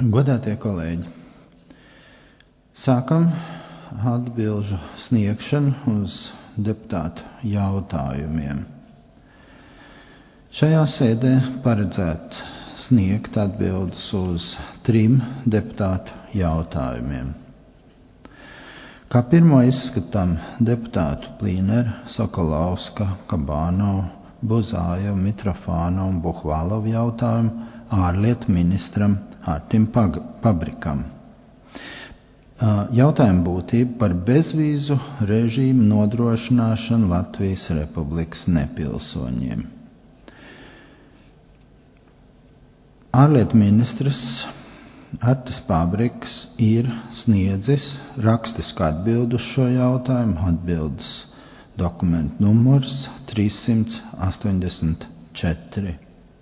Godātie kolēģi, sākam atbilžu sniegšanu uz deputātu jautājumiem. Šajā sēdē paredzēts sniegt atbildes uz 3 deputātu jautājumiem. Kā pirmo izskatām deputātu Plīneru, Sokolovska, Kabānovu, Buzājevu, Mitrofānovu un Buhvalovu jautājumu ārlietu ministram Artim Pabrikam. Jautājuma būtība par bezvīzu režīmu nodrošināšanu Latvijas Republikas nepilsoņiem. Ārlietu ministrs Artis Pabriks ir sniedzis rakstisku atbildi uz šo jautājumu, atbildes dokumentu numurs 384.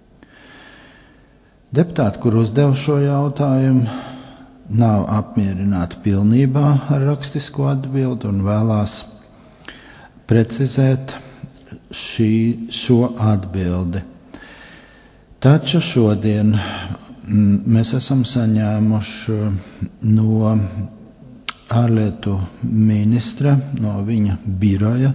Deputāti, kur uzdev šo jautājumu, nav apmierināti pilnībā ar rakstisko atbildi un vēlās precizēt šo atbildi. Taču šodien mēs esam saņēmuši no ārlietu ministra, no viņa biroja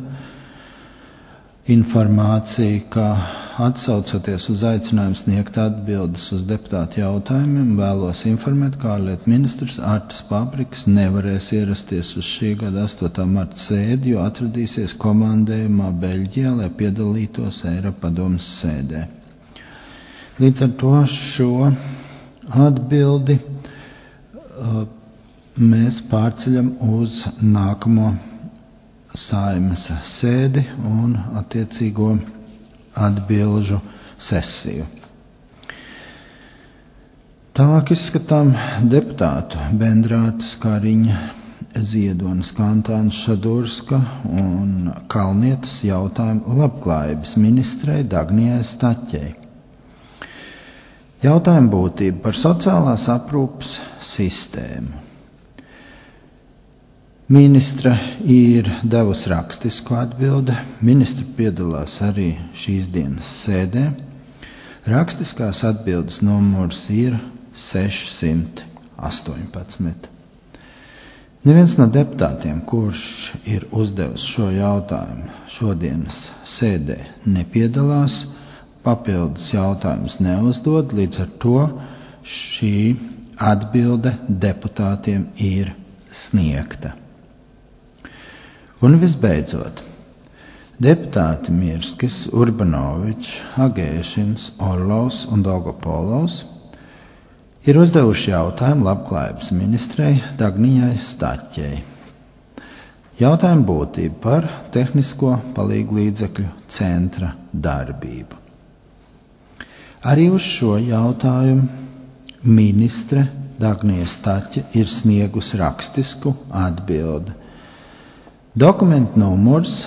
informāciju, ka atsaucoties uz aicinājumu sniegt atbildes uz deputātu jautājumiem, vēlos informēt, ka ārlietu ministrs Artis Pabriks nevarēs ierasties uz šī gada 8. marta sēdi, jo atradīsies komandējumā Beļģijā, lai piedalītos Eiropadomes sēdē. Līdz ar to šo atbildi mēs pārceļam uz nākamo Saeimas sēdi un attiecīgo atbilžu sesiju. Tālāk izskatām deputātu Bendrātas, Kariņa, Ziedonas, Kantānas, Šadurska un Kalnietes jautājumu labklājības ministrei Dagnijai Staķei. Jautājuma būtība par sociālās aprūpes sistēmu. Ministra ir devusi rakstisku atbildi. Ministra piedalās arī šīs dienas sēdē. Rakstiskās atbildes numurs ir 618. Neviens no deputātiem, kurš ir uzdevis šo jautājumu šodienas sēdē, nepiedalās, papildus jautājumus neuzdod, līdz ar to šī atbilde deputātiem ir sniegta. Un visbeidzot, deputāti Mirskis, Urbanovičs, Agēšins, Orlovs un Dolgopolovs ir uzdevuši jautājumu labklājības ministrei Dagnijai Staķei. Jautājuma būtība par tehnisko palīglīdzekļu centra darbību. Arī uz šo jautājumu ministre Dagnija Staķe ir sniegusi rakstisku atbildi. Dokumentu numurs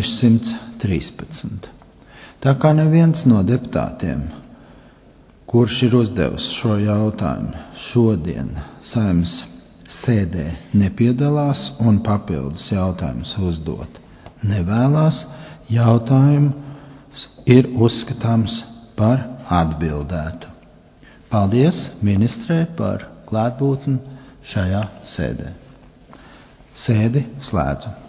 613. Tā kā neviens no deputātiem, kurš ir uzdevis šo jautājumu šodien Saeimas sēdē, nepiedalās un papildus jautājumus uzdot nevēlās, jautājums ir uzskatāms par atbildētu. Paldies ministrei par klātbūtni šajā sēdē. Sēdi slēdzu.